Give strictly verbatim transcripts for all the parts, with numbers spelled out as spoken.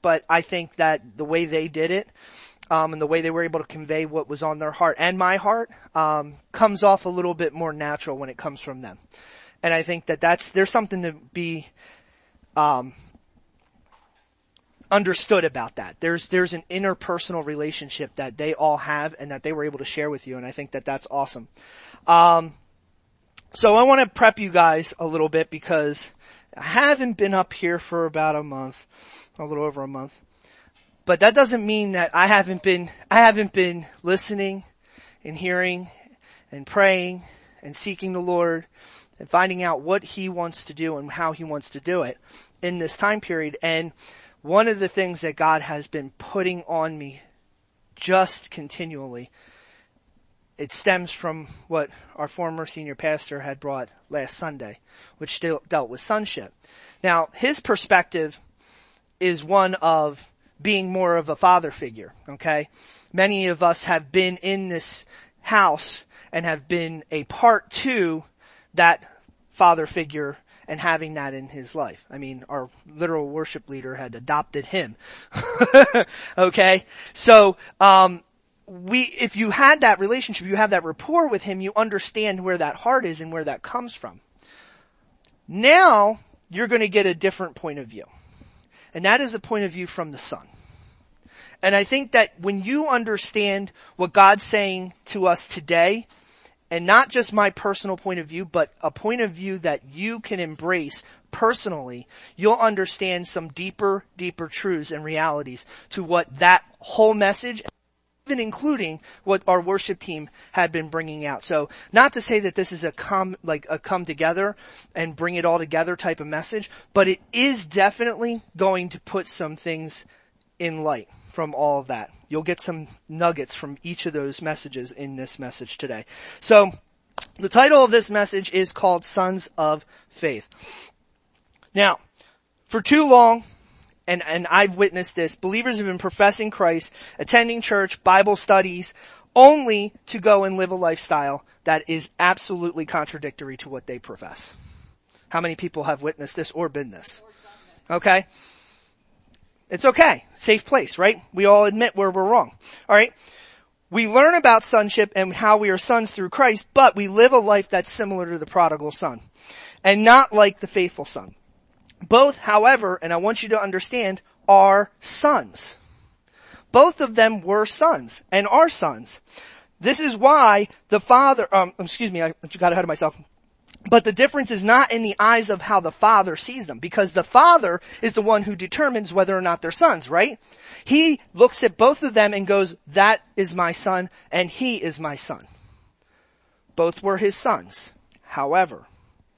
but I think that the way they did it, um, and the way they were able to convey what was on their heart and my heart, um, comes off a little bit more natural when it comes from them. And I think that that's, there's something to be, um, understood about that. There's, there's an interpersonal relationship that they all have and that they were able to share with you. And I think that that's awesome. Um, so I want to prep you guys a little bit because I haven't been up here for about a month, a little over a month. But that doesn't mean that I haven't been, I haven't been listening and hearing and praying and seeking the Lord and finding out what He wants to do and how He wants to do it in this time period. And one of the things that God has been putting on me just continually, it stems from what our former senior pastor had brought last Sunday, which still dealt with sonship. Now, his perspective is one of being more of a father figure, okay? Many of us have been in this house and have been a part to that father figure and having that in his life. I mean, our literal worship leader had adopted him. Okay? So, um, we, if you had that relationship, you have that rapport with him, you understand where that heart is and where that comes from. Now, you're going to get a different point of view. And that is a point of view from the Son. And I think that when you understand what God's saying to us today, and not just my personal point of view, but a point of view that you can embrace personally, you'll understand some deeper, deeper truths and realities to what that whole message, even including what our worship team had been bringing out. So not to say that this is a come, like a come together and bring it all together type of message, but it is definitely going to put some things in light from all of that. You'll get some nuggets from each of those messages in this message today. So, the title of this message is called Sons of Faith. Now, for too long, and, and I've witnessed this, believers have been professing Christ, attending church, Bible studies, only to go and live a lifestyle that is absolutely contradictory to what they profess. How many people have witnessed this or been this? Okay? It's okay. Safe place, right? We all admit where we're wrong. Alright? We learn about sonship and how we are sons through Christ, but we live a life that's similar to the prodigal son. And not like the faithful son. Both, however, and I want you to understand, are sons. Both of them were sons and are sons. This is why the father, um, excuse me, I got ahead of myself. But the difference is not in the eyes of how the father sees them, because the father is the one who determines whether or not they're sons, right? He looks at both of them and goes, that is my son and he is my son. Both were his sons. However,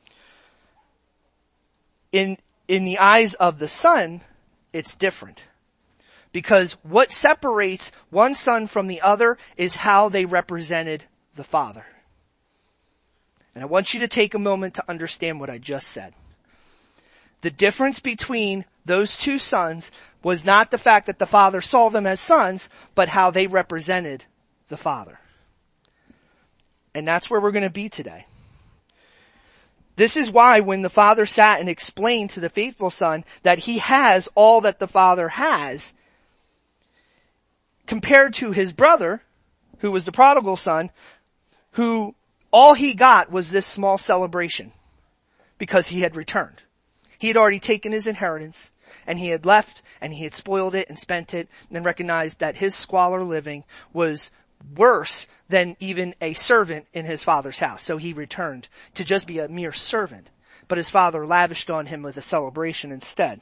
in, in the eyes of the son, it's different. Because what separates one son from the other is how they represented the father. And I want you to take a moment to understand what I just said. The difference between those two sons was not the fact that the father saw them as sons, but how they represented the father. And that's where we're going to be today. This is why when the father sat and explained to the faithful son that he has all that the father has, compared to his brother, who was the prodigal son, who all he got was this small celebration because he had returned. He had already taken his inheritance and he had left and he had spoiled it and spent it and recognized that his squalor living was worse than even a servant in his father's house. So he returned to just be a mere servant. But his father lavished on him with a celebration instead.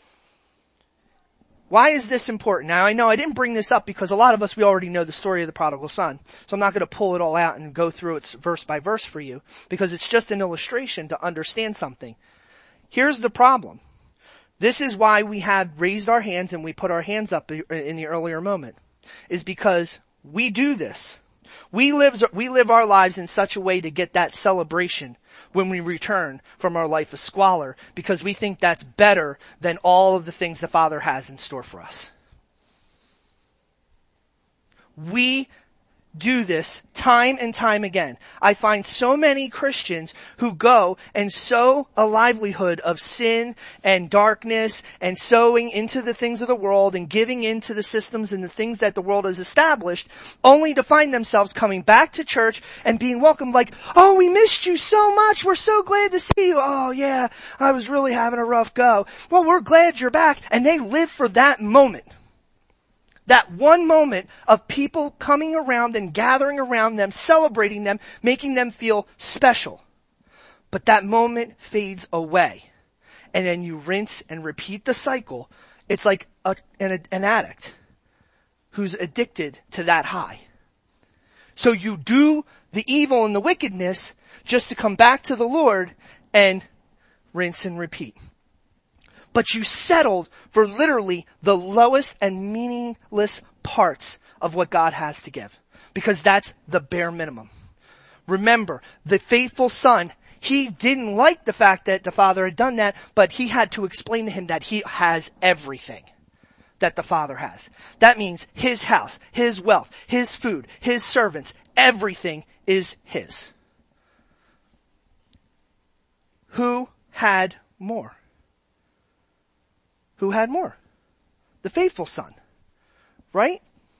Why is this important? Now, I know I didn't bring this up because a lot of us, we already know the story of the prodigal son. So I'm not going to pull it all out and go through it verse by verse for you because it's just an illustration to understand something. Here's the problem. This is why we have raised our hands and we put our hands up in the earlier moment, is because we do this. We live, we live our lives in such a way to get that celebration when we return from our life of squalor, because we think that's better than all of the things the Father has in store for us. We do this time and time again. I find so many Christians who go and sow a livelihood of sin and darkness and sowing into the things of the world and giving into the systems and the things that the world has established, only to find themselves coming back to church and being welcomed like, oh, we missed you so much. We're so glad to see you. Oh yeah, I was really having a rough go. Well, we're glad you're back. And they live for that moment. That one moment of people coming around and gathering around them, celebrating them, making them feel special. But that moment fades away. And then you rinse and repeat the cycle. It's like a, an, an addict who's addicted to that high. So you do the evil and the wickedness just to come back to the Lord and rinse and repeat. But you settled for literally the lowest and meaningless parts of what God has to give. Because that's the bare minimum. Remember, the faithful son, he didn't like the fact that the father had done that, but he had to explain to him that he has everything that the father has. That means his house, his wealth, his food, his servants, everything is his. Who had more? Who had more? The faithful son. Right?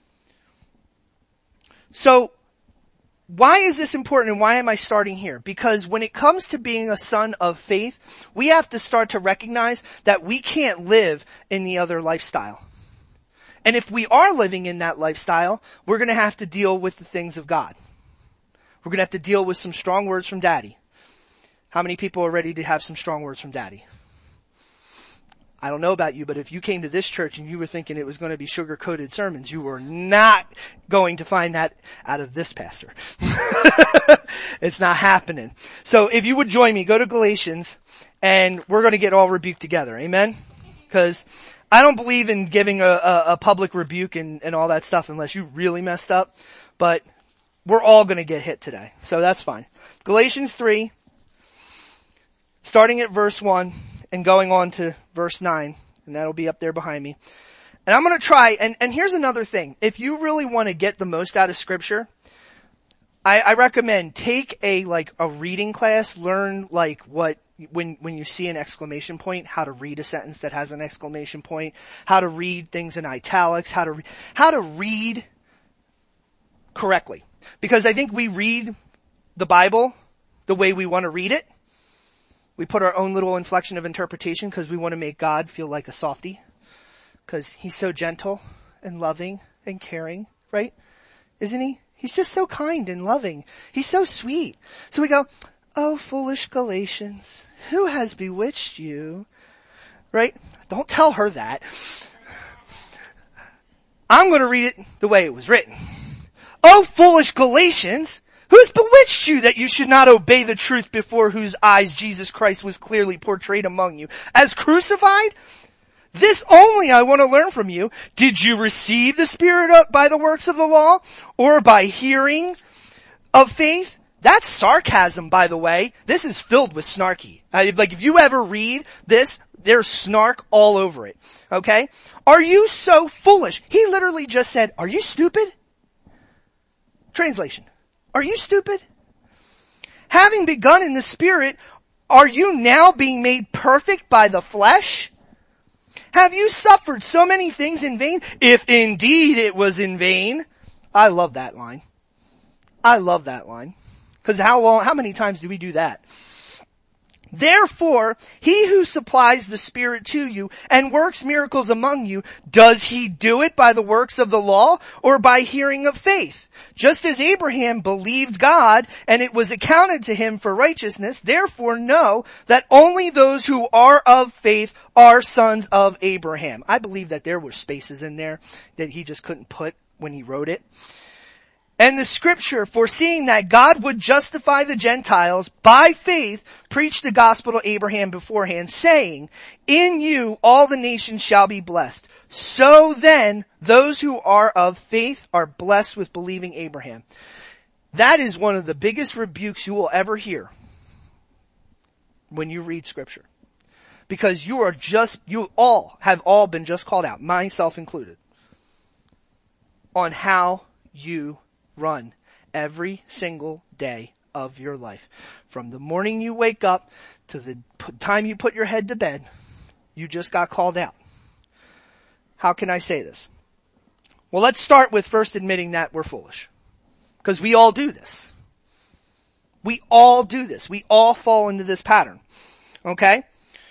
So, why is this important and why am I starting here? Because when it comes to being a son of faith, we have to start to recognize that we can't live in the other lifestyle. And if we are living in that lifestyle, we're going to have to deal with the things of God. We're going to have to deal with some strong words from Daddy. How many people are ready to have some strong words from Daddy? I don't know about you, but if you came to this church and you were thinking it was going to be sugar-coated sermons, you were not going to find that out of this pastor. It's not happening. So if you would join me, go to Galatians, and we're going to get all rebuked together. Amen? Because I don't believe in giving a, a, a public rebuke and, and all that stuff unless you really messed up. But we're all going to get hit today. So that's fine. Galatians three, starting at verse one. And going on to verse nine, and that'll be up there behind me. And I'm going to try, and, and here's another thing. If you really want to get the most out of scripture, I, I recommend take a, like, a reading class, learn, like, what, when, when you see an exclamation point, how to read a sentence that has an exclamation point, how to read things in italics, how to, re- how to read correctly. Because I think we read the Bible the way we want to read it. We put our own little inflection of interpretation because we want to make God feel like a softie. Because he's so gentle and loving and caring, right? Isn't he? He's just so kind and loving. He's so sweet. So we go, oh, foolish Galatians, who has bewitched you? Right? Don't tell her that. I'm going to read it the way it was written. Oh, foolish Galatians, who's bewitched you that you should not obey the truth before whose eyes Jesus Christ was clearly portrayed among you? As crucified? This only I want to learn from you. Did you receive the Spirit by the works of the law or by hearing of faith? That's sarcasm, by the way. This is filled with snarky. Like if you ever read this, there's snark all over it. Okay? Are you so foolish? He literally just said, are you stupid? Translation. Are you stupid? Having begun in the Spirit, are you now being made perfect by the flesh? Have you suffered so many things in vain? If indeed it was in vain. I love that line. I love that line. Because how long, how many times do we do that? Therefore, he who supplies the Spirit to you and works miracles among you, does he do it by the works of the law or by hearing of faith? Just as Abraham believed God and it was accounted to him for righteousness, therefore know that only those who are of faith are sons of Abraham. I believe that there were spaces in there that he just couldn't put when he wrote it. And the scripture, foreseeing that God would justify the Gentiles by faith, preached the gospel to Abraham beforehand, saying, in you all the nations shall be blessed. So then, those who are of faith are blessed with believing Abraham. That is one of the biggest rebukes you will ever hear when you read scripture. Because you are just, you all have all been just called out, myself included, on how you run every single day of your life. From the morning you wake up to the time you put your head to bed, you just got called out. How can I say this? Well, let's start with first admitting that we're foolish. Because we all do this. We all do this. We all fall into this pattern. Okay?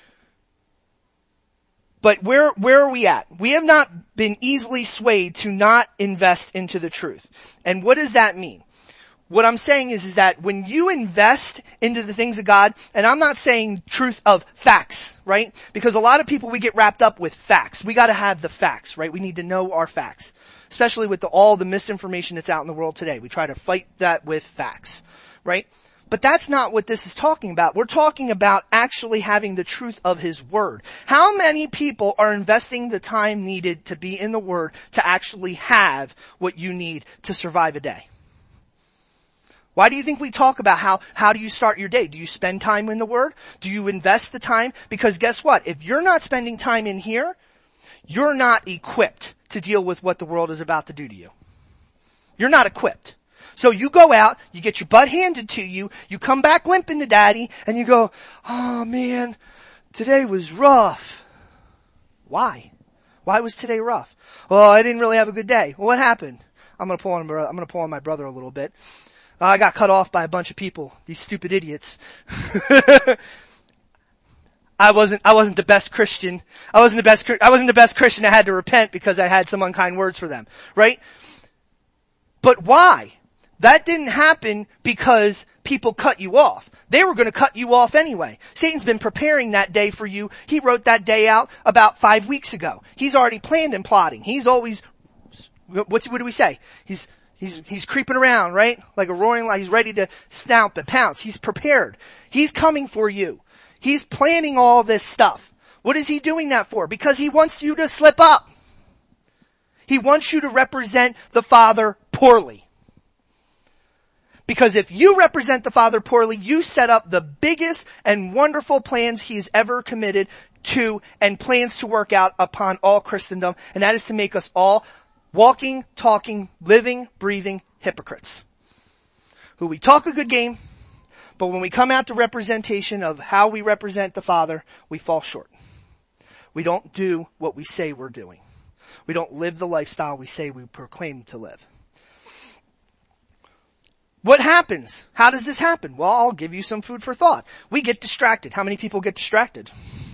But where, where are we at? We have not been easily swayed to not invest into the truth. And what does that mean? What I'm saying is, is that when you invest into the things of God, and I'm not saying truth of facts, right? Because a lot of people, we get wrapped up with facts. We gotta have the facts, right? We need to know our facts. Especially with the, all the misinformation that's out in the world today. We try to fight that with facts, right? But that's not what this is talking about. We're talking about actually having the truth of His Word. How many people are investing the time needed to be in the Word to actually have what you need to survive a day? Why do you think we talk about how, how do you start your day? Do you spend time in the Word? Do you invest the time? Because guess what? If you're not spending time in here, you're not equipped to deal with what the world is about to do to you. You're not equipped. So you go out, you get your butt handed to you, you come back limping to daddy, and you go, oh man, today was rough. Why? Why was today rough? Oh, I didn't really have a good day. Well, what happened? I'm gonna pull on, I'm gonna pull on my brother a little bit. Uh, I got cut off by a bunch of people, these stupid idiots. I wasn't, I wasn't the best Christian. I wasn't the best, I wasn't the best Christian. I had to repent because I had some unkind words for them, right? But why? That didn't happen because people cut you off. They were going to cut you off anyway. Satan's been preparing that day for you. He wrote that day out about five weeks ago. He's already planned and plotting. He's always, what's, what do we say? He's, he's, he's creeping around, right? Like a roaring lion. He's ready to snout and pounce. He's prepared. He's coming for you. He's planning all this stuff. What is he doing that for? Because he wants you to slip up. He wants you to represent the Father poorly. Because if you represent the Father poorly, you set up the biggest and wonderful plans He's ever committed to and plans to work out upon all Christendom. And that is to make us all walking, talking, living, breathing hypocrites. Who we talk a good game, but when we come out to representation of how we represent the Father, we fall short. We don't do what we say we're doing. We don't live the lifestyle we say we proclaim to live. What happens? How does this happen? Well, I'll give you some food for thought. We get distracted. How many people get distracted?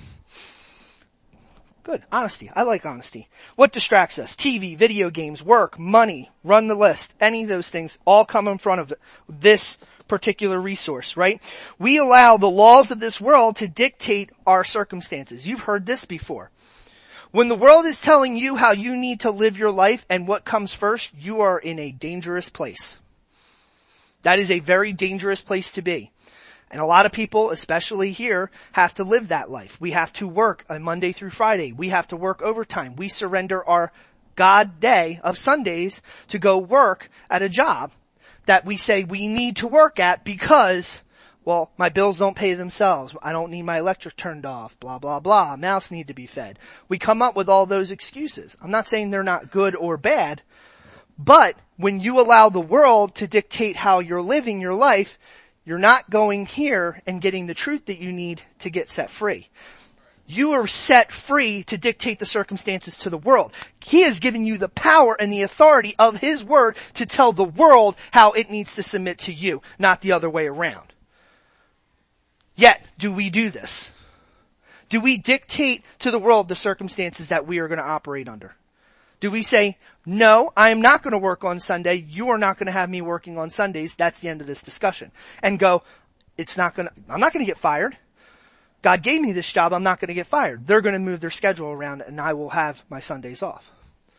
Good. Honesty. I like honesty. What distracts us? T V, video games, work, money, run the list. Any of those things all come in front of this particular resource, right? We allow the laws of this world to dictate our circumstances. You've heard this before. When the world is telling you how you need to live your life and what comes first, you are in a dangerous place. That is a very dangerous place to be. And a lot of people, especially here, have to live that life. We have to work on Monday through Friday. We have to work overtime. We surrender our God day of Sundays to go work at a job that we say we need to work at because, well, my bills don't pay themselves. I don't need my electric turned off, blah, blah, blah. Mouse need to be fed. We come up with all those excuses. I'm not saying they're not good or bad, but when you allow the world to dictate how you're living your life, you're not going here and getting the truth that you need to get set free. You are set free to dictate the circumstances to the world. He has given you the power and the authority of His Word to tell the world how it needs to submit to you, not the other way around. Yet, do we do this? Do we dictate to the world the circumstances that we are going to operate under? Do we say, no, I am not going to work on Sunday. You are not going to have me working on Sundays. That's the end of this discussion. And go, it's not going to, I'm not going to get fired. God gave me this job. I'm not going to get fired. They're going to move their schedule around and I will have my Sundays off.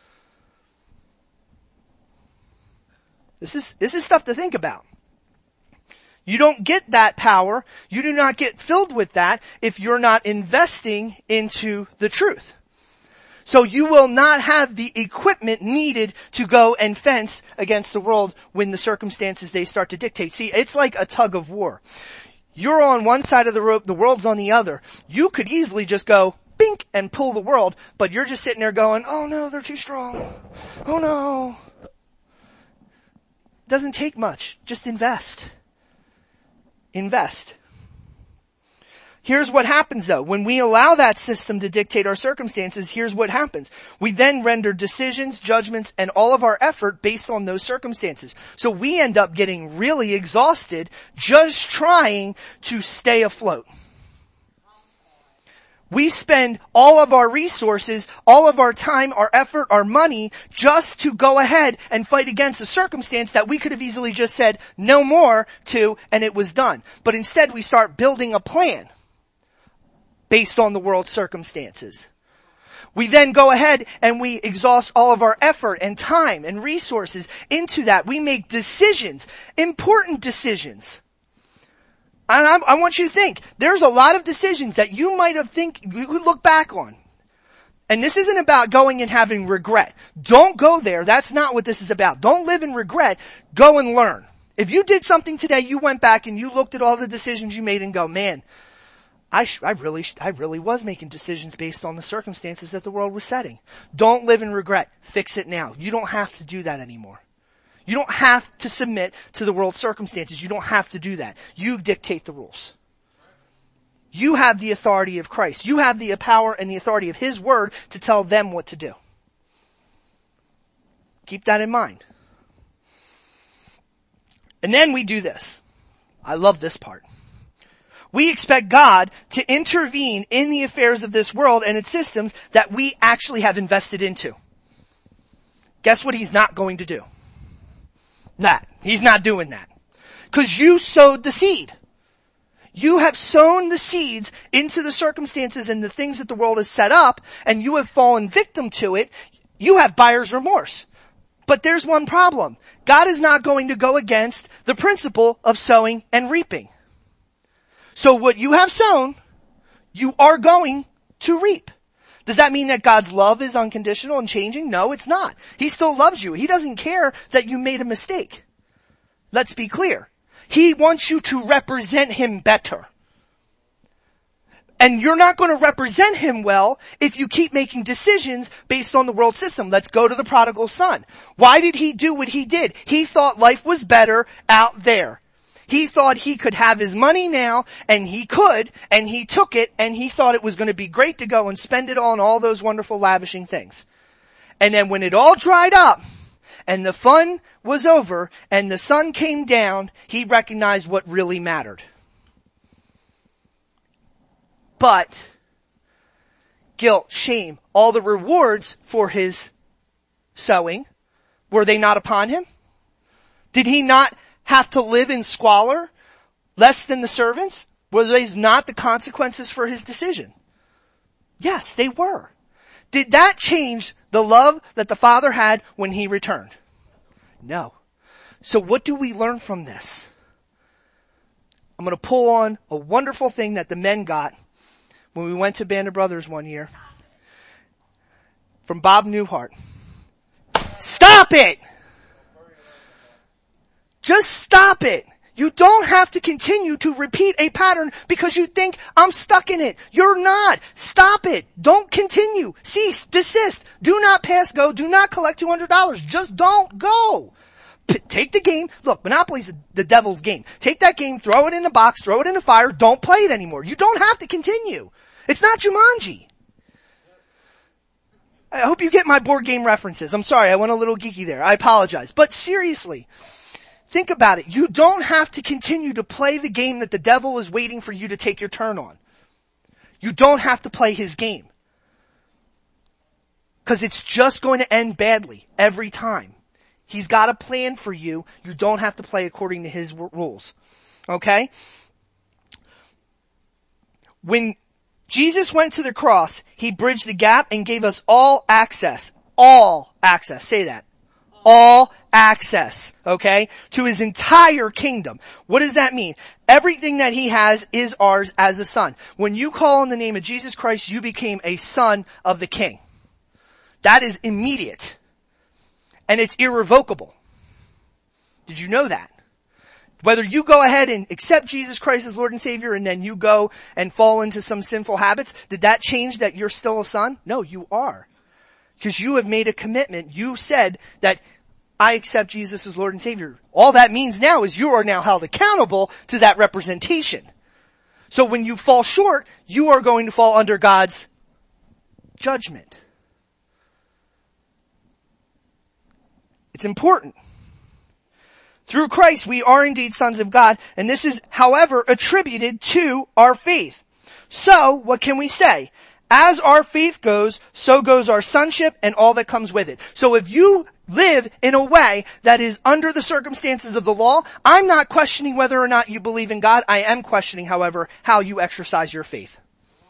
This is, this is stuff to think about. You don't get that power. You do not get filled with that if you're not investing into the truth. So you will not have the equipment needed to go and fence against the world when the circumstances they start to dictate. See, it's like a tug of war. You're on one side of the rope, the world's on the other. You could easily just go, bink, and pull the world, but you're just sitting there going, oh no, they're too strong. Oh no. doesn't take much. Just invest. Invest. Here's what happens though. When we allow that system to dictate our circumstances, here's what happens. We then render decisions, judgments, and all of our effort based on those circumstances. So we end up getting really exhausted just trying to stay afloat. We spend all of our resources, all of our time, our effort, our money just to go ahead and fight against a circumstance that we could have easily just said no more to and it was done. But instead we start building a plan based on the world's circumstances. We then go ahead and we exhaust all of our effort and time and resources into that. We make decisions, important decisions. And I, I want you to think, there's a lot of decisions that you might have think, you could look back on. And this isn't about going and having regret. Don't go there. That's not what this is about. Don't live in regret. Go and learn. If you did something today, you went back and you looked at all the decisions you made and go, man, I, sh- I really, sh- I really was making decisions based on the circumstances that the world was setting. Don't live in regret. Fix it now. You don't have to do that anymore. You don't have to submit to the world's circumstances. You don't have to do that. You dictate the rules. You have the authority of Christ. You have the power and the authority of His Word to tell them what to do. Keep that in mind. And then we do this. I love this part. We expect God to intervene in the affairs of this world and its systems that we actually have invested into. Guess what He's not going to do? That. He's not doing that. Because you sowed the seed. You have sown the seeds into the circumstances and the things that the world has set up, and you have fallen victim to it. You have buyer's remorse. But there's one problem. God is not going to go against the principle of sowing and reaping. So what you have sown, you are going to reap. Does that mean that God's love is unconditional and changing? No, it's not. He still loves you. He doesn't care that you made a mistake. Let's be clear. He wants you to represent Him better. And you're not going to represent Him well if you keep making decisions based on the world system. Let's go to the prodigal son. Why did he do what he did? He thought life was better out there. He thought he could have his money now, and he could, and he took it, and he thought it was going to be great to go and spend it on all those wonderful lavishing things. And then when it all dried up, and the fun was over, and the sun came down, he recognized what really mattered. But guilt, shame, all the rewards for his sowing, were they not upon him? Did he not have to live in squalor, less than the servants? Were these not the consequences for his decision? Yes, they were. Did that change the love that the Father had when He returned? No. So what do we learn from this? I'm going to pull on a wonderful thing that the men got when we went to Band of Brothers one year from Bob Newhart. Stop it! Just stop it. You don't have to continue to repeat a pattern because you think I'm stuck in it. You're not. Stop it. Don't continue. Cease. Desist. Do not pass go. Do not collect two hundred dollars. Just don't go. P- take the game. Look, Monopoly's the devil's game. Take that game, throw it in the box, throw it in the fire. Don't play it anymore. You don't have to continue. It's not Jumanji. I hope you get my board game references. I'm sorry, I went a little geeky there. I apologize. But seriously, think about it. You don't have to continue to play the game that the devil is waiting for you to take your turn on. You don't have to play his game. Because it's just going to end badly every time. He's got a plan for you. You don't have to play according to his rules. Okay? When Jesus went to the cross, He bridged the gap and gave us all access. All access. Say that. All access, okay, to His entire kingdom. What does that mean? Everything that He has is ours as a son. When you call on the name of Jesus Christ, you became a son of the King. That is immediate. And it's irrevocable. Did you know that? Whether you go ahead and accept Jesus Christ as Lord and Savior and then you go and fall into some sinful habits, did that change that you're still a son? No, you are. Because you have made a commitment. You said that I accept Jesus as Lord and Savior. All that means now is you are now held accountable to that representation. So when you fall short, you are going to fall under God's judgment. It's important. Through Christ, we are indeed sons of God, and this is, however, attributed to our faith. So, what can we say? As our faith goes, so goes our sonship and all that comes with it. So if you live in a way that is under the circumstances of the law, I'm not questioning whether or not you believe in God. I am questioning, however, how you exercise your faith.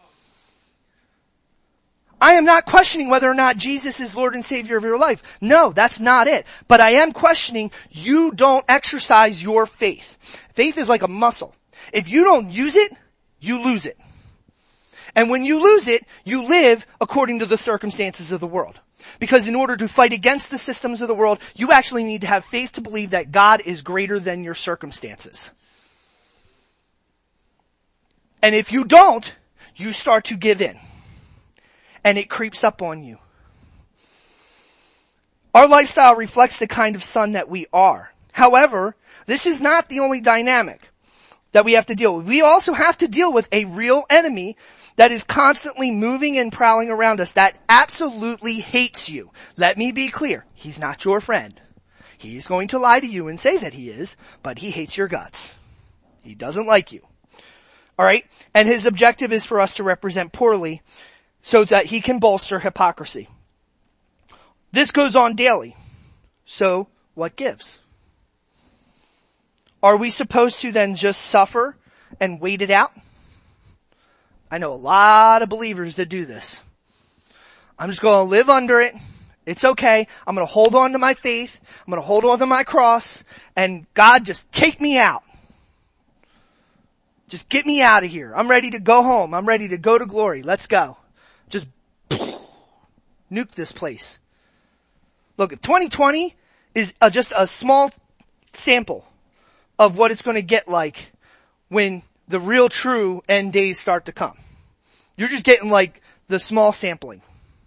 I am not questioning whether or not Jesus is Lord and Savior of your life. No, that's not it. But I am questioning you don't exercise your faith. Faith is like a muscle. If you don't use it, you lose it. And when you lose it, you live according to the circumstances of the world. Because in order to fight against the systems of the world, you actually need to have faith to believe that God is greater than your circumstances. And if you don't, you start to give in. And it creeps up on you. Our lifestyle reflects the kind of son that we are. However, this is not the only dynamic that we have to deal with. We also have to deal with a real enemy that is constantly moving and prowling around us, that absolutely hates you. Let me be clear. He's not your friend. He's going to lie to you and say that he is, but he hates your guts. He doesn't like you. Alright? And his objective is for us to represent poorly so that he can bolster hypocrisy. This goes on daily. So, what gives? Are we supposed to then just suffer and wait it out? I know a lot of believers that do this. I'm just going to live under it. It's okay. I'm going to hold on to my faith. I'm going to hold on to my cross. And God, just take me out. Just get me out of here. I'm ready to go home. I'm ready to go to glory. Let's go. Just nuke this place. Look, twenty twenty is a, just a small sample of what it's going to get like when the real true end days start to come. You're just getting like the small sampling.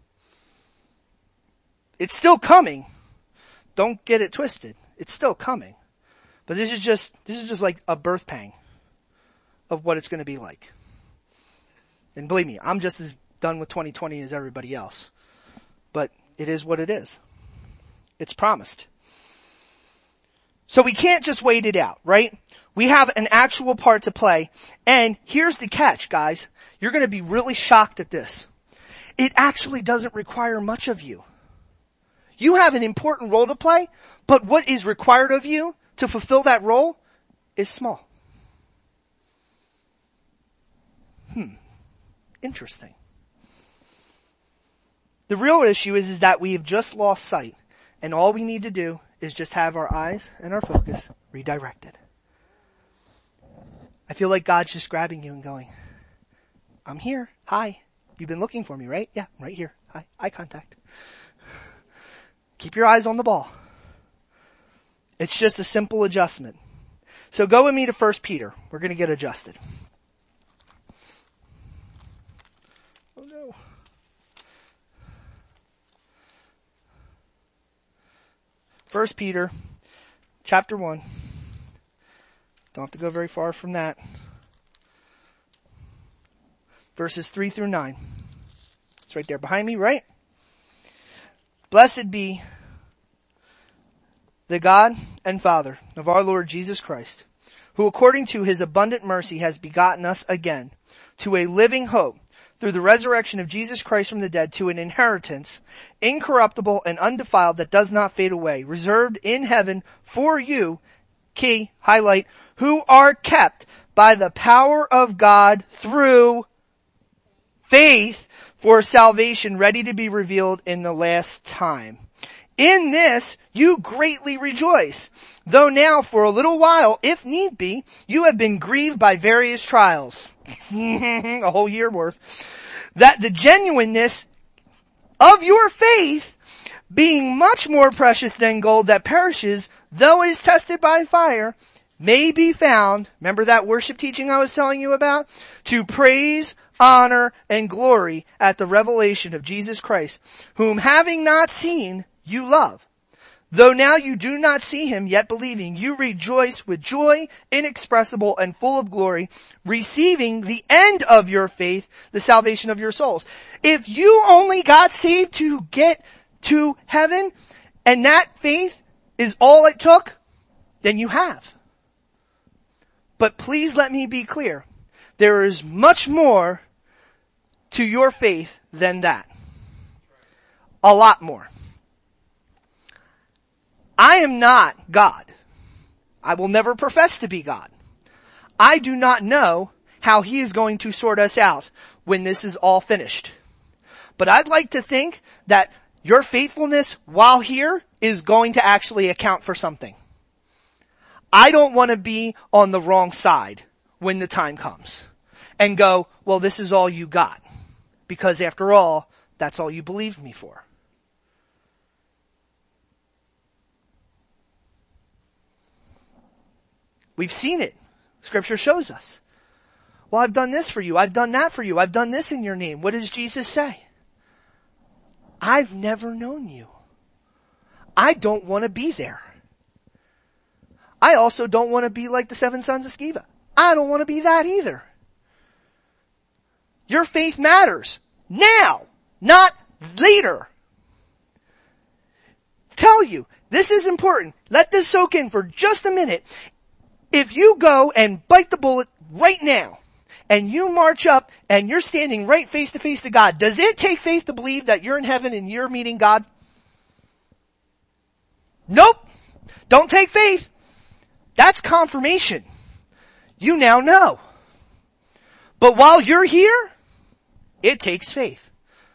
It's still coming. Don't get it twisted. It's still coming. But this is just, this is just like a birth pang of what it's going to be like. And believe me, I'm just as done with twenty twenty as everybody else. But it is what it is. It's promised. So we can't just wait it out, right? We have an actual part to play. And here's the catch, guys. You're going to be really shocked at this. It actually doesn't require much of you. You have an important role to play, but what is required of you to fulfill that role is small. Hmm. Interesting. The real issue is, is that we have just lost sight, and all we need to do is just have our eyes and our focus redirected. I feel like God's just grabbing you and going, I'm here. Hi. You've been looking for me, right? Yeah, I'm right here. Hi. Eye contact. Keep your eyes on the ball. It's just a simple adjustment. So go with me to First Peter. We're going to get adjusted. Oh no. First Peter, chapter one. Don't have to go very far from that. Verses three through nine. It's right there behind me, right? Blessed be the God and Father of our Lord Jesus Christ, who according to his abundant mercy has begotten us again to a living hope through the resurrection of Jesus Christ from the dead, to an inheritance incorruptible and undefiled that does not fade away, reserved in heaven for you, key, highlight, who are kept by the power of God through faith for salvation ready to be revealed in the last time. In this you greatly rejoice, though now for a little while, if need be, you have been grieved by various trials. A whole year worth. That the genuineness of your faith, being much more precious than gold that perishes, though is tested by fire, may be found, remember that worship teaching I was telling you about? To praise, honor, and glory at the revelation of Jesus Christ, whom having not seen, you love, Though now you do not see him, yet believing, you rejoice with joy inexpressible and full of glory, receiving the end of your faith, the salvation of your souls. If you only got saved to get to heaven, and that faith is all it took, then you have. But please let me be clear. There is much more to your faith than that. A lot more. I am not God. I will never profess to be God. I do not know how he is going to sort us out when this is all finished. But I'd like to think that your faithfulness while here is going to actually account for something. I don't want to be on the wrong side when the time comes and go, well, this is all you got. Because after all, that's all you believed me for. We've seen it. Scripture shows us. Well, I've done this for you. I've done that for you. I've done this in your name. What does Jesus say? I've never known you. I don't want to be there. I also don't want to be like the seven sons of Sceva. I don't want to be that either. Your faith matters now, not later. Tell you, this is important. Let this soak in for just a minute. If you go and bite the bullet right now, and you march up and you're standing right face to face to God, does it take faith to believe that you're in heaven and you're meeting God? Nope. Don't take faith. That's confirmation. You now know. But while you're here, it takes faith.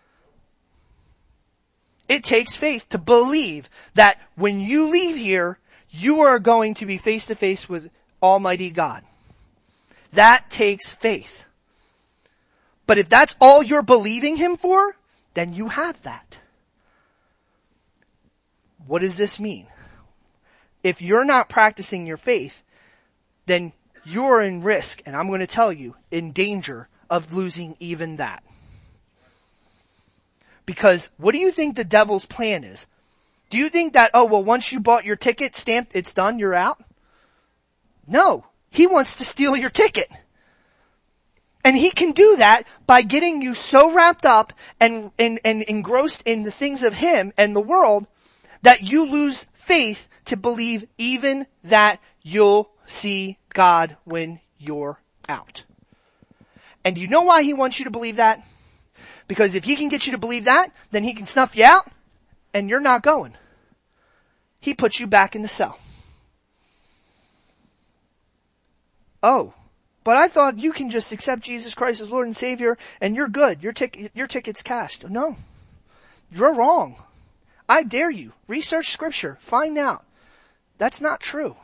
It takes faith to believe that when you leave here, you are going to be face to face with Almighty God. That takes faith. But if that's all you're believing him for, then you have that. What does this mean? If you're not practicing your faith, then you're in risk, and I'm going to tell you, in danger of losing even that. Because what do you think the devil's plan is? Do you think that, oh, well, once you bought your ticket stamped, it's done, you're out? No. He wants to steal your ticket. And he can do that by getting you so wrapped up and, and, and engrossed in the things of him and the world that you lose faith to believe even that you'll see God when you're out. And you know why he wants you to believe that? Because if he can get you to believe that, then he can snuff you out and you're not going. He puts you back in the cell. Oh, but I thought you can just accept Jesus Christ as Lord and Savior and you're good. Your ticket, your ticket's cashed. No, you're wrong. I dare you. Research scripture. Find out. That's not true.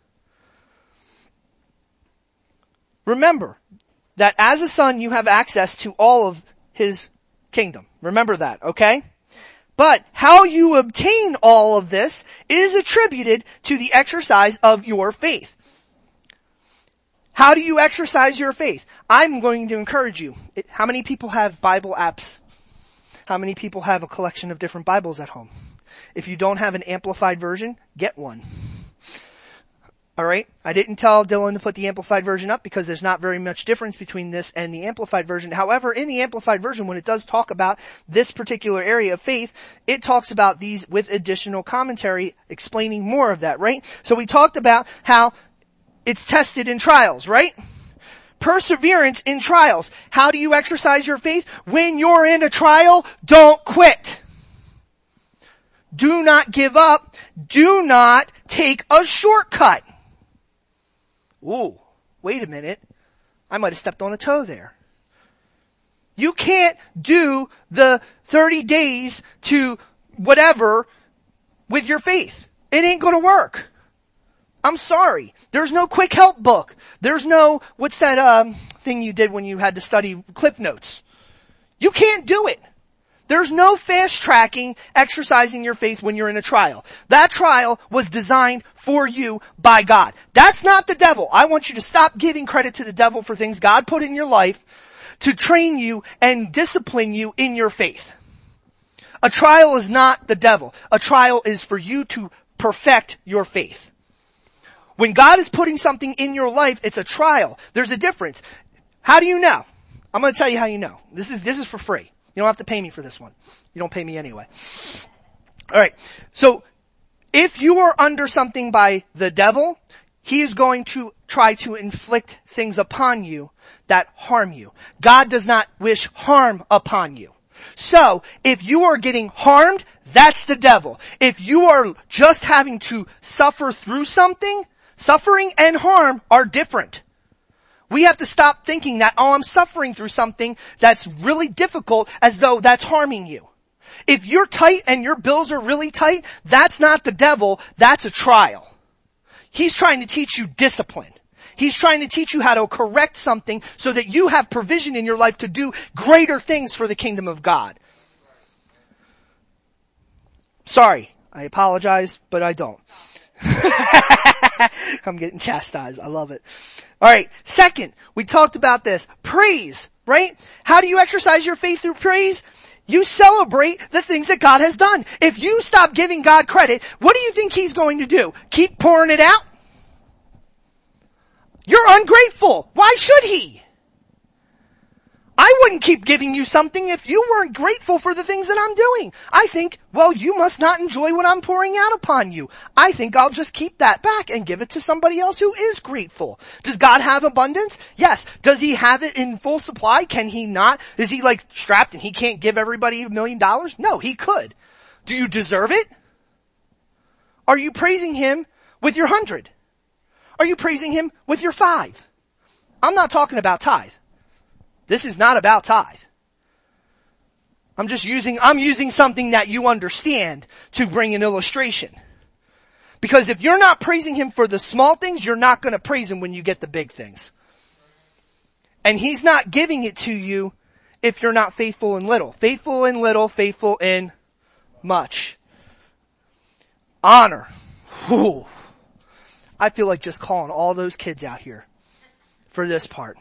Remember that as a son, you have access to all of his kingdom. Remember that, okay? But how you obtain all of this is attributed to the exercise of your faith. How do you exercise your faith? I'm going to encourage you. How many people have Bible apps? How many people have a collection of different Bibles at home? If you don't have an amplified version, get one. Alright? I didn't tell Dylan to put the amplified version up because there's not very much difference between this and the amplified version. However, in the amplified version, when it does talk about this particular area of faith, it talks about these with additional commentary explaining more of that, right? So we talked about how it's tested in trials, right? Perseverance in trials. How do you exercise your faith? When you're in a trial, don't quit. Do not give up. Do not take a shortcut. Ooh, wait a minute. I might have stepped on a toe there. You can't do the thirty days to whatever with your faith. It ain't gonna work. I'm sorry. There's no quick help book. There's no, what's that um thing you did when you had to study clip notes? You can't do it. There's no fast tracking exercising your faith when you're in a trial. That trial was designed for you by God. That's not the devil. I want you to stop giving credit to the devil for things God put in your life to train you and discipline you in your faith. A trial is not the devil. A trial is for you to perfect your faith. When God is putting something in your life, it's a trial. There's a difference. How do you know? I'm going to tell you how you know. This is, this is for free. You don't have to pay me for this one. You don't pay me anyway. Alright. So, if you are under something by the devil, he is going to try to inflict things upon you that harm you. God does not wish harm upon you. So, if you are getting harmed, that's the devil. If you are just having to suffer through something, suffering and harm are different. We have to stop thinking that, oh, I'm suffering through something that's really difficult as though that's harming you. If you're tight and your bills are really tight, that's not the devil, that's a trial. He's trying to teach you discipline. He's trying to teach you how to correct something so that you have provision in your life to do greater things for the kingdom of God. Sorry, I apologize, but I don't. I'm getting chastised. I love it. Alright, second, we talked about this. Praise, right? How do you exercise your faith through praise? You celebrate the things that God has done. If you stop giving God credit, what do you think He's going to do? Keep pouring it out? You're ungrateful. Why should He? I wouldn't keep giving you something if you weren't grateful for the things that I'm doing. I think, well, you must not enjoy what I'm pouring out upon you. I think I'll just keep that back and give it to somebody else who is grateful. Does God have abundance? Yes. Does He have it in full supply? Can He not? Is He like strapped and He can't give everybody a million dollars? No, He could. Do you deserve it? Are you praising Him with your hundred? Are you praising Him with your five? I'm not talking about tithe. This is not about tithe. I'm just using, I'm using something that you understand to bring an illustration. Because if you're not praising Him for the small things, you're not going to praise Him when you get the big things. And He's not giving it to you if you're not faithful in little. Faithful in little, faithful in much. Honor. Whew. I feel like just calling all those kids out here for this part.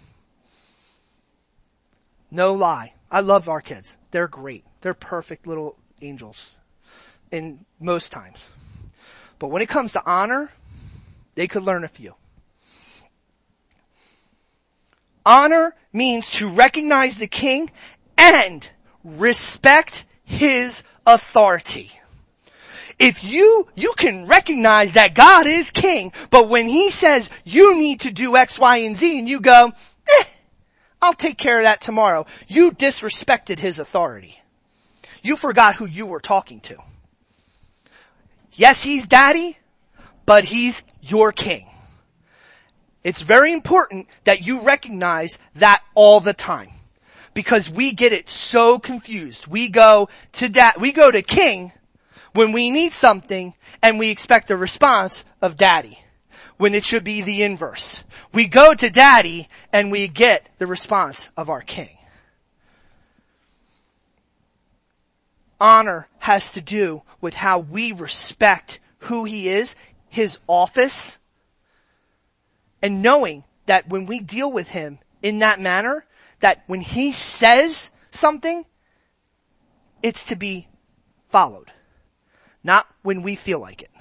No lie. I love our kids. They're great. They're perfect little angels in most times. But when it comes to honor, they could learn a few. Honor means to recognize the king and respect his authority. If you, you can recognize that God is king, but when He says you need to do X, Y, and Z and you go, eh, I'll take care of that tomorrow. You disrespected His authority. You forgot who you were talking to. Yes, He's daddy, but He's your king. It's very important that you recognize that all the time. Because we get it so confused. We go to dad, we go to king when we need something and we expect a response of daddy. When it should be the inverse. We go to daddy and we get the response of our king. Honor has to do with how we respect who He is, His office, and knowing that when we deal with Him in that manner, that when He says something, it's to be followed. Not when we feel like it.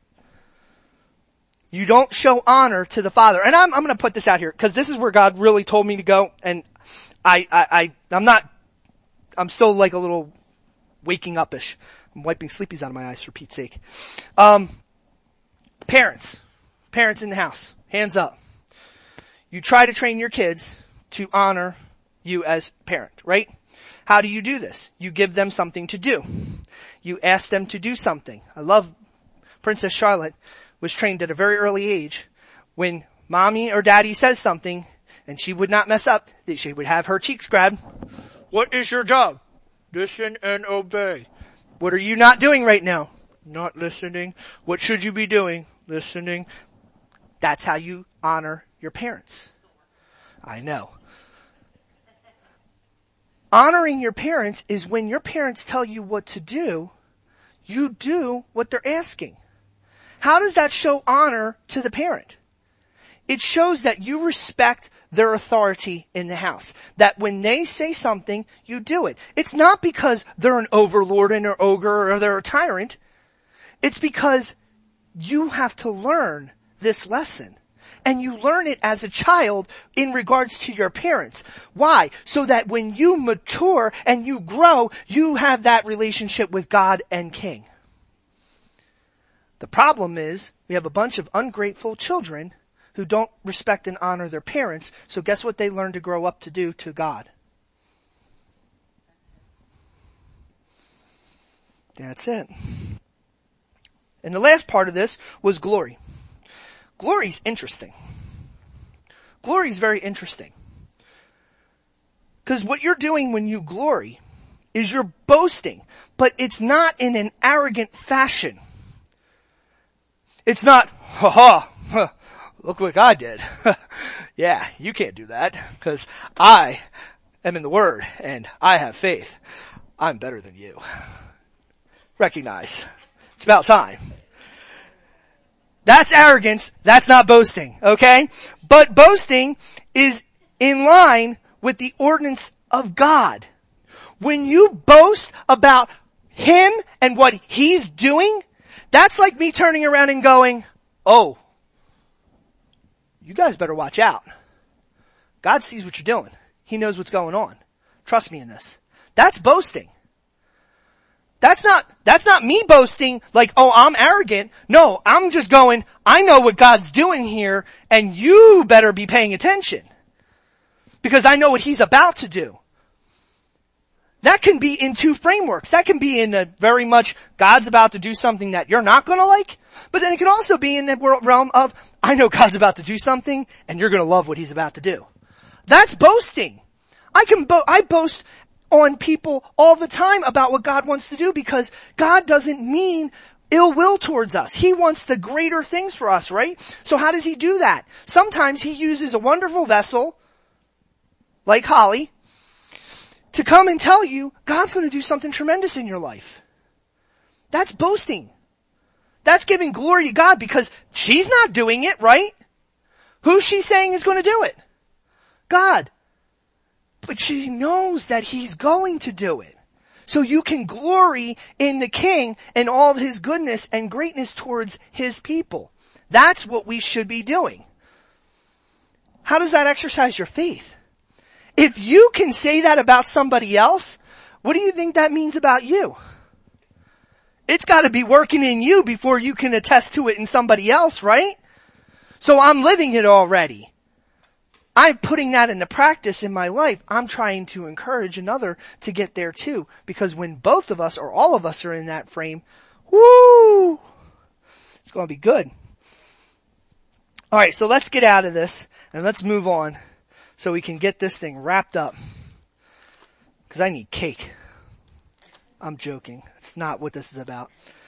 You don't show honor to the Father. And I'm, I'm gonna put this out here, cause this is where God really told me to go, and I, I, I, I'm not, I'm still like a little waking up-ish. I'm wiping sleepies out of my eyes for Pete's sake. Um, parents. Parents in the house. Hands up. You try to train your kids to honor you as parent, right? How do you do this? You give them something to do. You ask them to do something. I love Princess Charlotte was trained at a very early age. When mommy or daddy says something and she would not mess up, that she would have her cheeks grabbed. What is your job? Listen and obey. What are you not doing right now? Not listening. What should you be doing? Listening. That's how you honor your parents. I know. Honoring your parents is when your parents tell you what to do, you do what they're asking. How does that show honor to the parent? It shows that you respect their authority in the house. That when they say something, you do it. It's not because they're an overlord and an ogre or they're a tyrant. It's because you have to learn this lesson. And you learn it as a child in regards to your parents. Why? So that when you mature and you grow, you have that relationship with God and King. The problem is we have a bunch of ungrateful children who don't respect and honor their parents. So guess what they learn to grow up to do to God? That's it. And the last part of this was glory. Glory's interesting. Glory's very interesting. Because what you're doing when you glory is you're boasting, but it's not in an arrogant fashion. It's not, ha ha, huh, look what God did. Yeah, you can't do that because I am in the Word and I have faith. I'm better than you. Recognize. It's about time. That's arrogance. That's not boasting, okay? But boasting is in line with the ordinance of God. When you boast about Him and what He's doing, that's like me turning around and going, oh, you guys better watch out. God sees what you're doing. He knows what's going on. Trust me in this. That's boasting. That's not, that's not me boasting like, oh, I'm arrogant. No, I'm just going, I know what God's doing here and you better be paying attention. Because I know what He's about to do. That can be in two frameworks. That can be in the very much God's about to do something that you're not going to like. But then it can also be in the realm of, I know God's about to do something and you're going to love what He's about to do. That's boasting. I can bo- I boast on people all the time about what God wants to do because God doesn't mean ill will towards us. He wants the greater things for us, right? So how does He do that? Sometimes He uses a wonderful vessel, like Holly, to come and tell you God's going to do something tremendous in your life. That's boasting. That's giving glory to God because she's not doing it, right? Who's she saying is going to do it? God. But she knows that He's going to do it. So you can glory in the King and all of His goodness and greatness towards His people. That's what we should be doing. How does that exercise your faith? If you can say that about somebody else, what do you think that means about you? It's got to be working in you before you can attest to it in somebody else, right? So I'm living it already. I'm putting that into practice in my life. I'm trying to encourage another to get there too. Because when both of us or all of us are in that frame, woo, it's going to be good. Alright, so let's get out of this and let's move on so we can get this thing wrapped up. Because I need cake. I'm joking. It's not what this is about.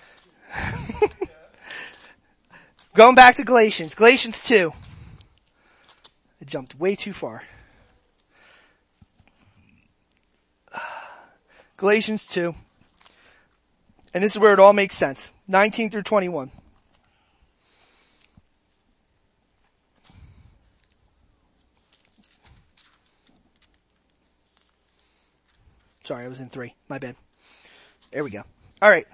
Going back to Galatians. Galatians two. I jumped way too far. Galatians two. And this is where it all makes sense. nineteen through twenty-one. Sorry, I was in three. My bad. There we go. All right.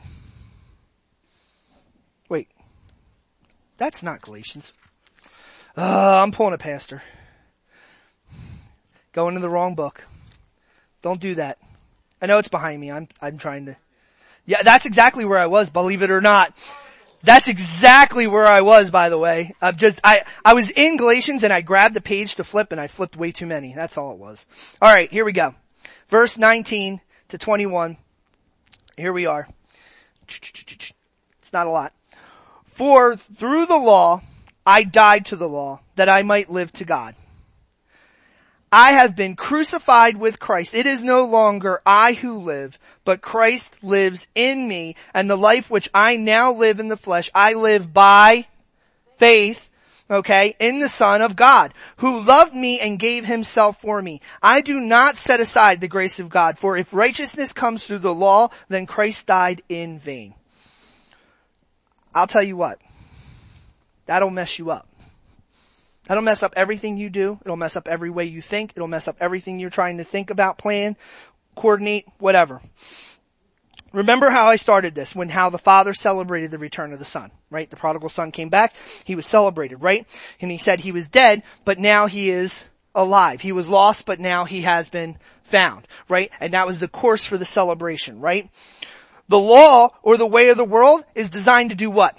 Wait. That's not Galatians. Uh, I'm pulling a pastor. Going to the wrong book. Don't do that. I know it's behind me. I'm, I'm trying to. Yeah, that's exactly where I was, believe it or not. That's exactly where I was, by the way. I've just, I, I was in Galatians and I grabbed the page to flip and I flipped way too many. That's all it was. Alright, here we go. Verse nineteen to twenty-one. Here we are. It's not a lot. For through the law, I died to the law that I might live to God. I have been crucified with Christ. It is no longer I who live, but Christ lives in me, and the life which I now live in the flesh, I live by faith, okay, in the Son of God, who loved me and gave Himself for me. I do not set aside the grace of God, for if righteousness comes through the law, then Christ died in vain. I'll tell you what, that'll mess you up. That'll mess up everything you do. It'll mess up every way you think. It'll mess up everything you're trying to think about, plan, coordinate, whatever. Remember how I started this, when how the father celebrated the return of the son, right? The prodigal son came back, he was celebrated, right? And he said he was dead, but now he is alive. He was lost, but now he has been found, right? And that was the course for the celebration, right? The law, or the way of the world, is designed to do what?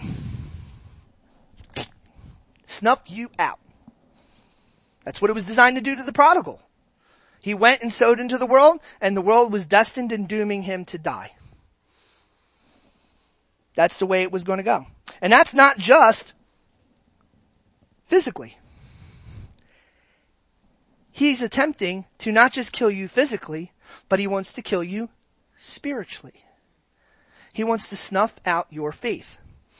Snuff you out. That's what it was designed to do to the prodigal. He went and sowed into the world, and the world was destined and dooming him to die. That's the way it was going to go. And that's not just physically. He's attempting to not just kill you physically, but he wants to kill you spiritually. He wants to snuff out your faith.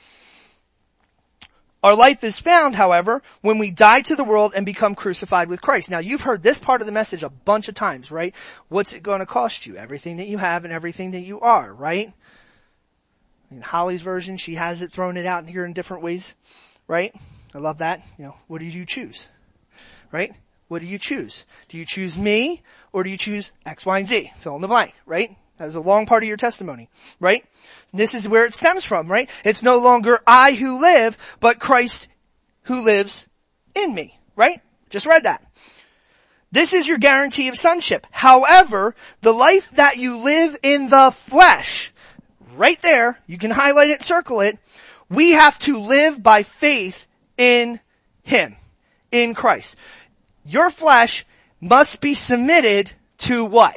Our life is found, however, when we die to the world and become crucified with Christ. Now, you've heard this part of the message a bunch of times, right? What's it going to cost you? Everything that you have and everything that you are, right? In Holly's version, she has it, thrown it out here in different ways, right? I love that. You know, what did you choose? Right? What do you choose? Do you choose me, or do you choose X, Y, and Z? Fill in the blank, right? That was a long part of your testimony, right? And this is where it stems from, right? It's no longer I who live, but Christ who lives in me, right? Just read that. This is your guarantee of sonship. However, the life that you live in the flesh, right there, you can highlight it, circle it, we have to live by faith in Him, in Christ. Your flesh must be submitted to what?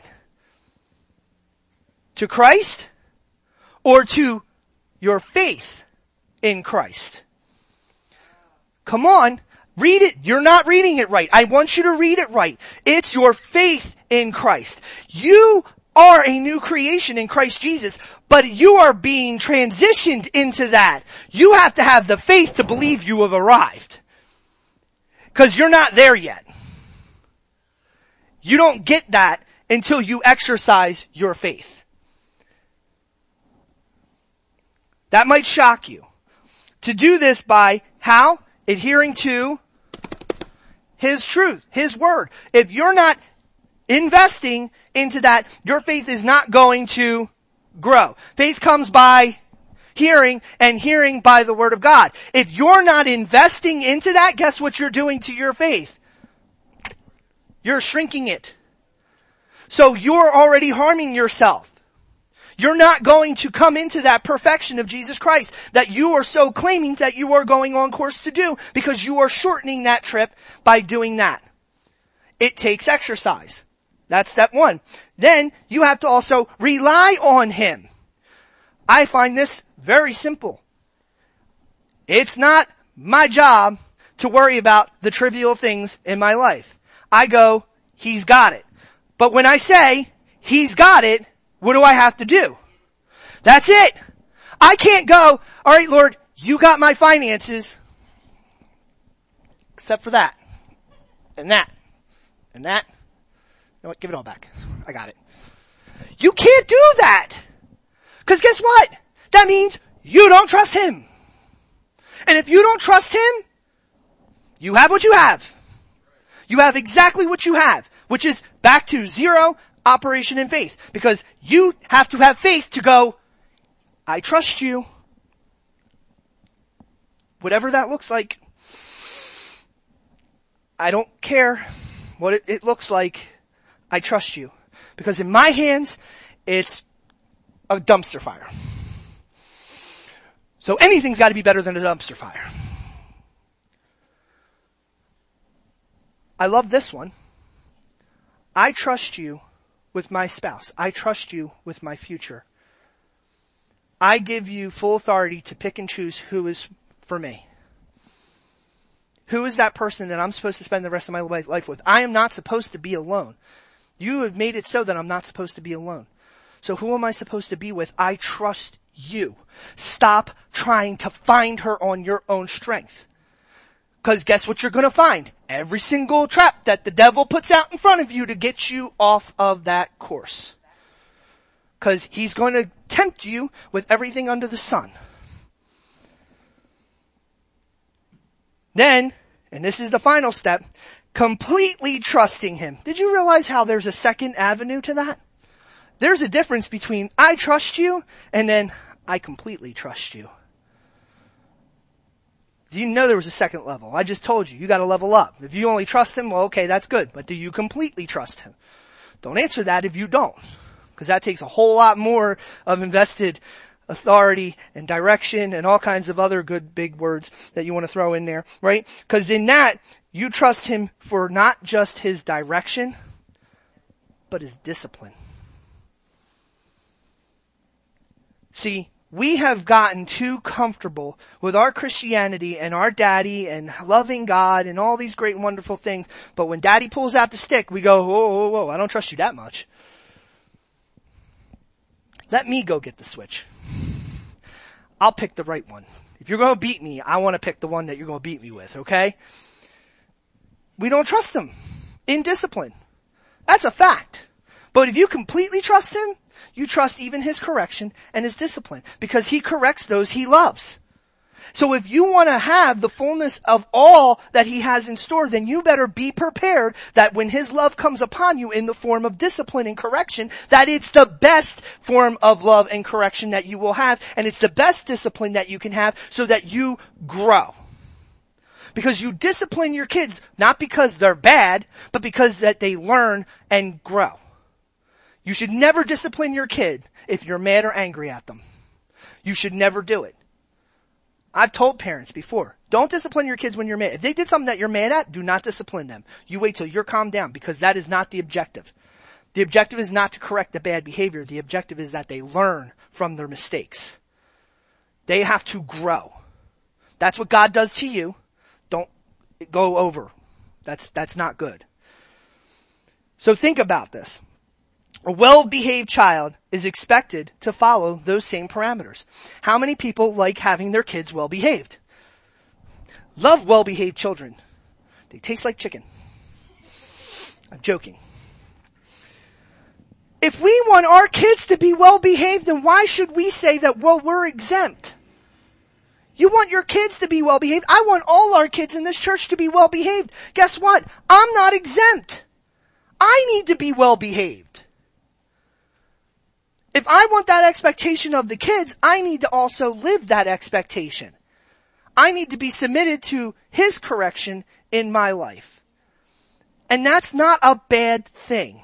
To Christ, or to your faith in Christ? Come on, read it. You're not reading it right. I want you to read it right. It's your faith in Christ. You are a new creation in Christ Jesus, but you are being transitioned into that. You have to have the faith to believe you have arrived. Because you're not there yet. You don't get that until you exercise your faith. That might shock you. To do this by how? Adhering to His truth, His word. If you're not investing into that, your faith is not going to grow. Faith comes by hearing, and hearing by the word of God. If you're not investing into that, guess what you're doing to your faith? You're shrinking it. So you're already harming yourself. You're not going to come into that perfection of Jesus Christ that you are so claiming that you are going on course to do, because you are shortening that trip by doing that. It takes exercise. That's step one. Then you have to also rely on Him. I find this very simple. It's not my job to worry about the trivial things in my life. I go, He's got it. But when I say, He's got it, what do I have to do? That's it. I can't go, all right, Lord, you got my finances. Except for that. And that. And that. You know what? Give it all back. I got it. You can't do that. Because guess what? That means you don't trust Him. And if you don't trust Him, you have what you have. You have exactly what you have, which is back to zero operation in faith. Because you have to have faith to go, I trust you. Whatever that looks like. I don't care what it, it looks like. I trust you. Because in my hands, it's a dumpster fire. So anything's got to be better than a dumpster fire. I love this one. I trust you with my spouse. I trust you with my future. I give you full authority to pick and choose who is for me. Who is that person that I'm supposed to spend the rest of my life with? I am not supposed to be alone. You have made it so that I'm not supposed to be alone. So who am I supposed to be with? I trust you. Stop trying to find her on your own strength. Because guess what you're going to find? Every single trap that the devil puts out in front of you to get you off of that course. Because he's going to tempt you with everything under the sun. Then, and this is the final step, completely trusting Him. Did you realize how there's a second avenue to that? There's a difference between I trust you and then I completely trust you. Do you know there was a second level? I just told you, you gotta level up. If you only trust him, well, okay, that's good. But do you completely trust him? Don't answer that if you don't. Because that takes a whole lot more of invested authority and direction and all kinds of other good big words that you want to throw in there, right? Because in that, you trust him for not just his direction, but his discipline. See, we have gotten too comfortable with our Christianity and our daddy and loving God and all these great and wonderful things. But when daddy pulls out the stick, we go, whoa, whoa, whoa, I don't trust you that much. Let me go get the switch. I'll pick the right one. If you're going to beat me, I want to pick the one that you're going to beat me with, okay? We don't trust him in discipline. That's a fact. But if you completely trust him, you trust even his correction and his discipline because he corrects those he loves. So if you want to have the fullness of all that he has in store, then you better be prepared that when his love comes upon you in the form of discipline and correction, that it's the best form of love and correction that you will have, and it's the best discipline that you can have so that you grow. Because you discipline your kids not because they're bad, but because that they learn and grow. You should never discipline your kid if you're mad or angry at them. You should never do it. I've told parents before, don't discipline your kids when you're mad. If they did something that you're mad at, do not discipline them. You wait till you're calmed down because that is not the objective. The objective is not to correct the bad behavior. The objective is that they learn from their mistakes. They have to grow. That's what God does to you. Don't go over. That's, that's not good. So think about this. A well-behaved child is expected to follow those same parameters. How many people like having their kids well-behaved? Love well-behaved children. They taste like chicken. I'm joking. If we want our kids to be well-behaved, then why should we say that, well, we're exempt? You want your kids to be well-behaved. I want all our kids in this church to be well-behaved. Guess what? I'm not exempt. I need to be well-behaved. If I want that expectation of the kids, I need to also live that expectation. I need to be submitted to his correction in my life. And that's not a bad thing.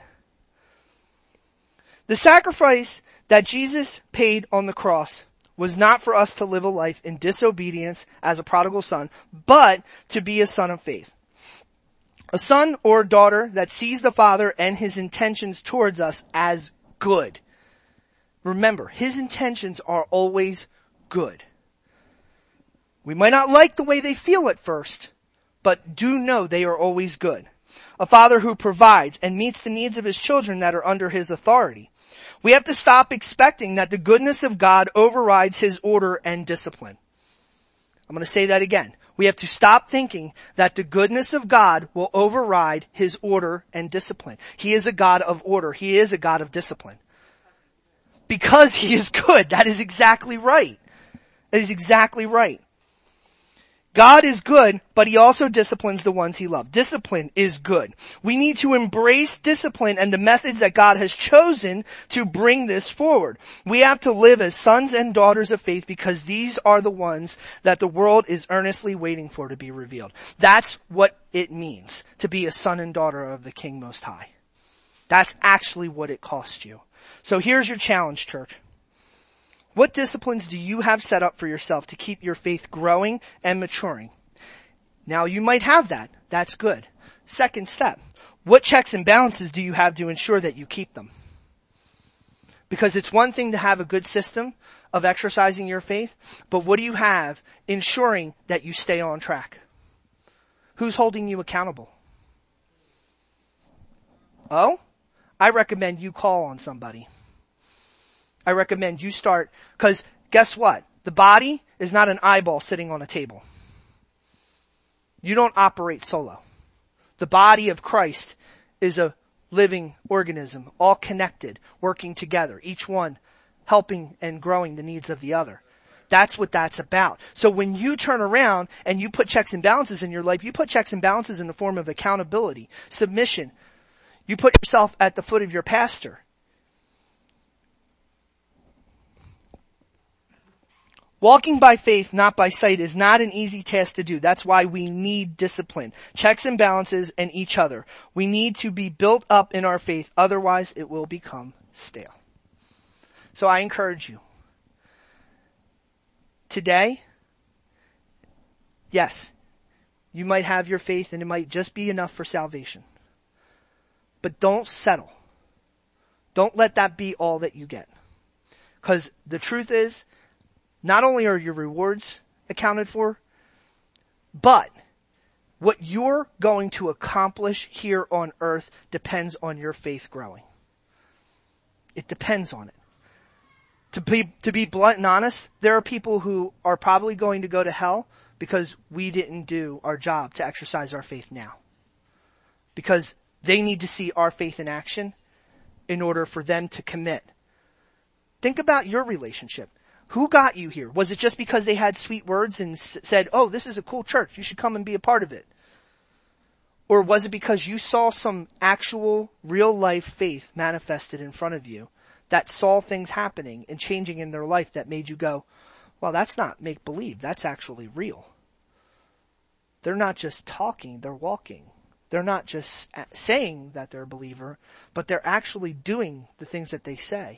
The sacrifice that Jesus paid on the cross was not for us to live a life in disobedience as a prodigal son, but to be a son of faith. A son or daughter that sees the Father and his intentions towards us as good. Remember, his intentions are always good. We might not like the way they feel at first, but do know they are always good. A father who provides and meets the needs of his children that are under his authority. We have to stop expecting that the goodness of God overrides his order and discipline. I'm going to say that again. We have to stop thinking that the goodness of God will override his order and discipline. He is a God of order. He is a God of discipline. Because he is good. That is exactly right. That is exactly right. God is good, but he also disciplines the ones he loves. Discipline is good. We need to embrace discipline and the methods that God has chosen to bring this forward. We have to live as sons and daughters of faith because these are the ones that the world is earnestly waiting for to be revealed. That's what it means to be a son and daughter of the King Most High. That's actually what it costs you. So here's your challenge, church. What disciplines do you have set up for yourself to keep your faith growing and maturing? Now you might have that. That's good. Second step. What checks and balances do you have to ensure that you keep them? Because it's one thing to have a good system of exercising your faith, but what do you have ensuring that you stay on track? Who's holding you accountable? Oh? I recommend you call on somebody. I recommend you start, because guess what? The body is not an eyeball sitting on a table. You don't operate solo. The body of Christ is a living organism, all connected, working together, each one helping and growing the needs of the other. That's what that's about. So when you turn around and you put checks and balances in your life, you put checks and balances in the form of accountability, submission. You put yourself at the foot of your pastor. Walking by faith, not by sight, is not an easy task to do. That's why we need discipline, checks and balances, and each other. We need to be built up in our faith. Otherwise, it will become stale. So I encourage you. Today, yes, you might have your faith and it might just be enough for salvation. But don't settle. Don't let that be all that you get. Because the truth is, not only are your rewards accounted for, but what you're going to accomplish here on earth depends on your faith growing. It depends on it. To be, to be blunt and honest, there are people who are probably going to go to hell because we didn't do our job to exercise our faith now. Because they need to see our faith in action in order for them to commit. Think about your relationship. Who got you here? Was it just because they had sweet words and s- said, oh, this is a cool church, you should come and be a part of it? Or was it because you saw some actual real life faith manifested in front of you that saw things happening and changing in their life that made you go, well, that's not make believe, that's actually real. They're not just talking, they're walking. They're not just saying that they're a believer, but they're actually doing the things that they say.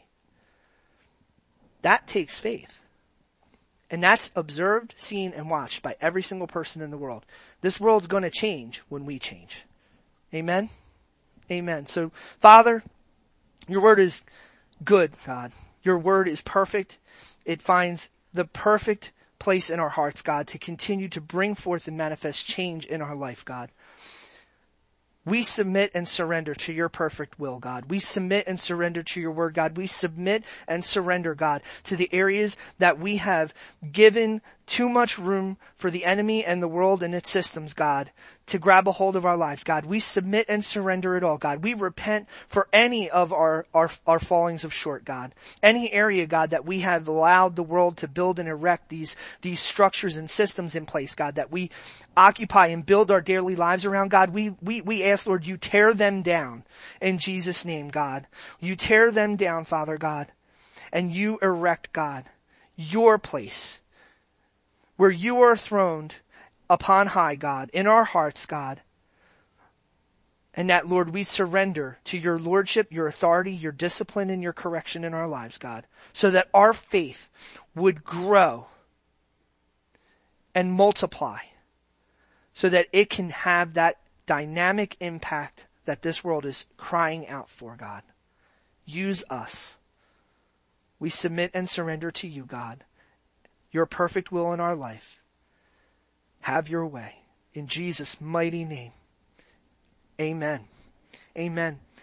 That takes faith. And that's observed, seen, and watched by every single person in the world. This world's going to change when we change. Amen? Amen. So, Father, your word is good, God. Your word is perfect. It finds the perfect place in our hearts, God, to continue to bring forth and manifest change in our life, God. We submit and surrender to your perfect will, God. We submit and surrender to your word, God. We submit and surrender, God, to the areas that we have given too much room for the enemy and the world and its systems, God, to grab a hold of our lives, God. We submit and surrender it all, God. We repent for any of our, our, our fallings of short, God. Any area, God, that we have allowed the world to build and erect these, these structures and systems in place, God, that we occupy and build our daily lives around, God. We, we, we ask, Lord, you tear them down in Jesus' name, God. You tear them down, Father God, and you erect, God, your place where you are throned upon high, God, in our hearts, God. And that, Lord, we surrender to your lordship, your authority, your discipline, and your correction in our lives, God, so that our faith would grow and multiply, so that it can have that dynamic impact that this world is crying out for, God. Use us. We submit and surrender to you, God, your perfect will in our life. Have your way. In Jesus' mighty name. Amen. Amen.